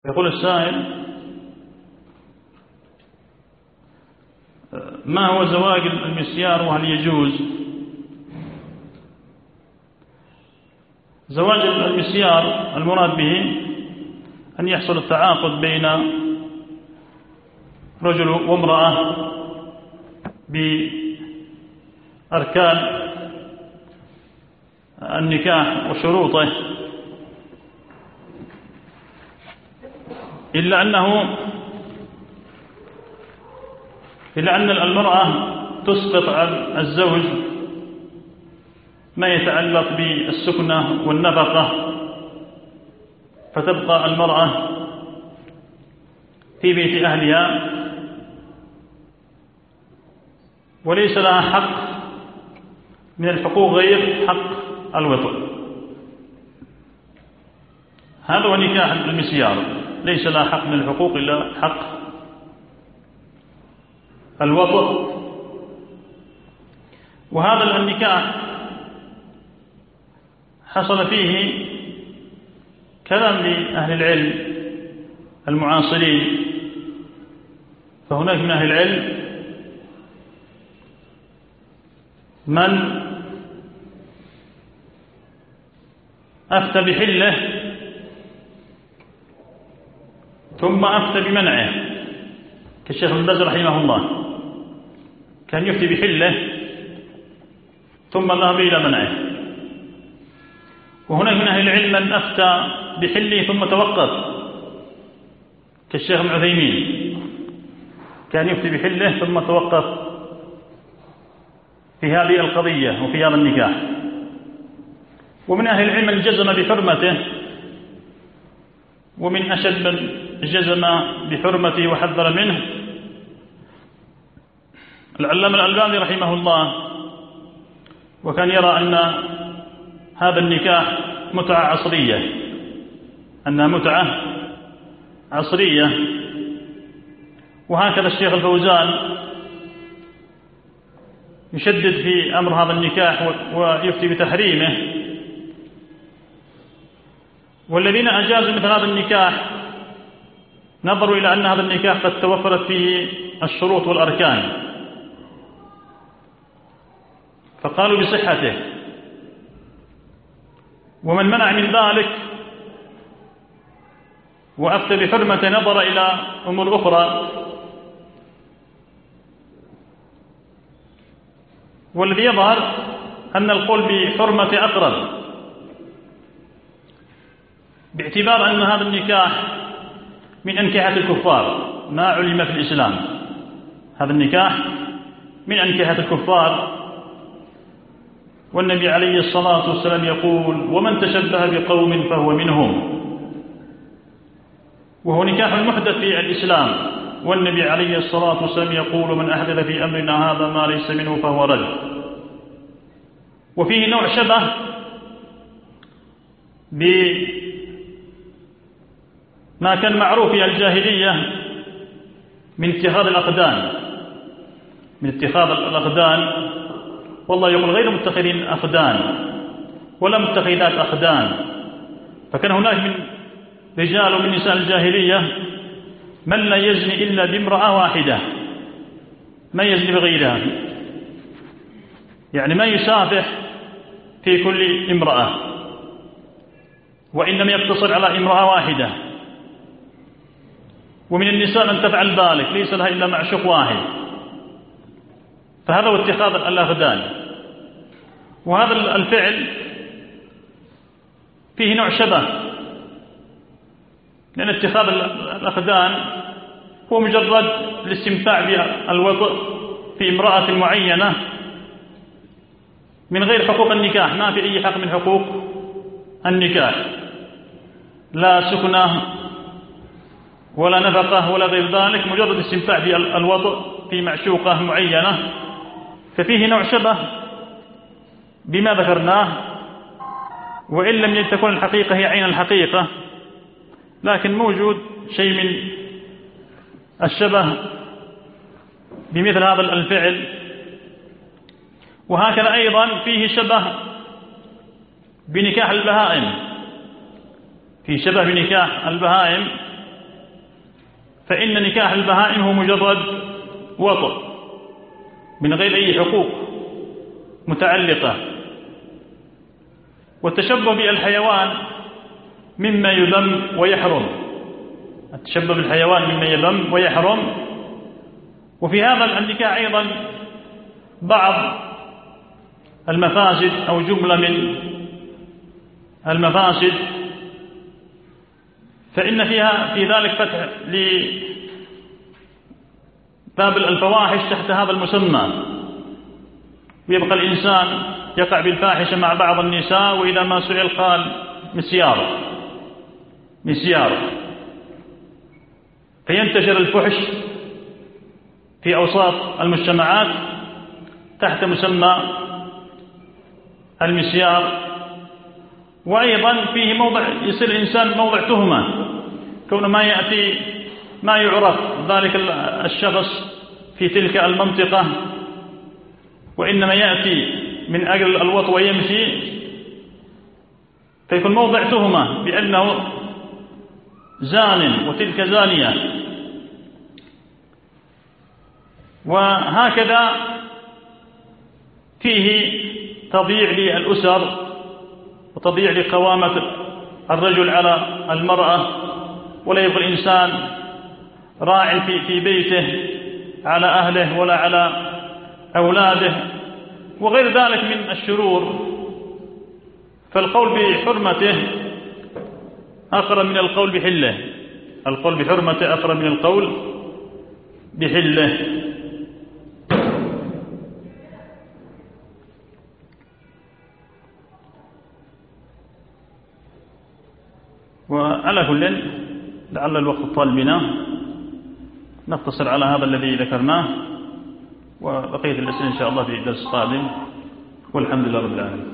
يقول السائل: ما هو زواج المسيار وهل يجوز؟ زواج المسيار المراد به أن يحصل التعاقد بين رجل وامرأة بأركان النكاح وشروطه، إلا أن المرأة تسقط عن الزوج ما يتعلق بالسكنة والنفقة، فتبقى المرأة في بيت أهلها وليس لها حق من الحقوق غير حق الوطء. هذا هو نكاح المسيار، ليس لها حق من الحقوق إلا حق الوطء. وهذا النكاح حصل فيه كلام لأهل العلم المعاصرين، فهناك من أهل العلم من أفتى بحله ثم أفتى بمنعه، كالشيخ ابن باز رحمه الله، كان يفتي بحله ثم ذهب إلى منعه. وهناك من أهل العلم من أفتى بحله ثم توقف، كالشيخ ابن عثيمين، كان يفتي بحله ثم توقف في هذه القضية وفي هذا النكاح. ومن أهل العلم من جزم بحرمته، ومن أشد من جزم بحرمته وحذر منه العلامة الألباني رحمه الله، وكان يرى أن هذا النكاح متعة عصرية، أنها متعة عصرية. وهكذا الشيخ الفوزان يشدد في أمر هذا النكاح ويفتي بتحريمه. والذين أجازوا مثل هذا النكاح نظروا إلى أن هذا النكاح قد توفرت فيه الشروط والأركان، فقالوا بصحته. ومن منع من ذلك وأفتى بحرمة نظر إلى أمور أخرى. والذي يظهر أن القول بحرمة أقرب، باعتبار أن هذا النكاح من أنكحة الكفار ما علم في الإسلام. هذا النكاح من أنكحة الكفار، والنبي عليه الصلاة والسلام يقول: ومن تشبه بقوم فهو منهم. وهو نكاح محدث في الإسلام، والنبي عليه الصلاة والسلام يقول: من أحدث في أمرنا هذا ما ليس منه فهو رد. وفيه نوع شبه بما كان معروف في الجاهلية من اتخاذ الأقدان، والله يقول: غير متخذين أقدان ولا متخذات أقدان. فكان هناك من رجال ومن نساء الجاهلية من لا يزني إلا بامرأة واحدة، ما يزني بغيرها، يعني ما يسافح في كل امرأة، وإنما يقتصر على امرأة واحدة. ومن النساء من تفعل ذلك، ليس لها إلا معشوق واحد. فهذا هو اتخاذ الأقدان. وهذا الفعل فيه نوع شبه، لأن اتخاذ الأقدان هو مجرد الاستمتاع بالوطء في امرأة معينة من غير حقوق النكاح، ما في أي حق من حقوق النكاح، لا سكنة ولا نفقة ولا غير ذلك، مجرد استمتاع بالوطء في معشوقة معينة. ففيه نوع شبه بما ذكرناه، وإن لم تكن الحقيقة هي عين الحقيقة، لكن موجود شيء من الشبه بمثل هذا الفعل. وهكذا أيضا فيه شبه بنكاح البهائم، في شبه بنكاح البهائم، فإن نكاح البهائم هو مجرد وطء من غير أي حقوق متعلقة. والتشبه بالحيوان مما يذم ويحرم، التشبه بالحيوان مما يذم ويحرم. وفي هذا النكاح أيضا بعض المفاسد أو جملة من المفاسد، فإن فيها في ذلك فتح لباب الفواحش تحت هذا المسمى، ويبقى الإنسان يقع بالفاحشة مع بعض النساء، وإذا ما سئل قال مسيار، فينتشر الفحش في أوساط المجتمعات تحت مسمى المسيار. وأيضا فيه موضع يصير الإنسان موضع تهمة، كون ما يأتي ما يعرف ذلك الشخص في تلك المنطقة، وإنما يأتي من أجل الوطء ويمشي، فيكون موضع تهمة بأنه زان وتلك زانية. وهكذا فيه تضييع للأسر وتضييع لقوامة الرجل على المرأة، ولا يبقى الإنسان راع في بيته على أهله ولا على أولاده وغير ذلك من الشرور. فالقول بحرمته أقرب من القول بحله، القول بحرمته أقرب من القول بحله. وعلى كل لعل الوقت طال بنا، نقتصر على هذا الذي ذكرناه، وبقية الأسئلة إن شاء الله في الدرس القادم، والحمد لله رب العالمين.